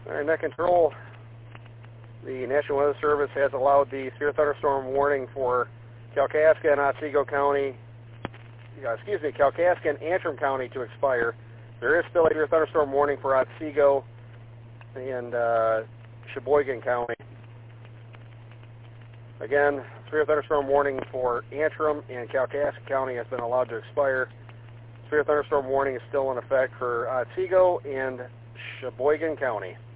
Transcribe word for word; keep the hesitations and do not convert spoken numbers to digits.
All right, net control. The National Weather Service has allowed the severe thunderstorm warning for Kalkaska and Otsego County, uh, excuse me, Kalkaska and Antrim County to expire. There is still a severe thunderstorm warning for Otsego and uh, Sheboygan County. Again, severe thunderstorm warning for Antrim and Kalkaska County has been allowed to expire. Severe thunderstorm warning is still in effect for Otsego and Sheboygan County.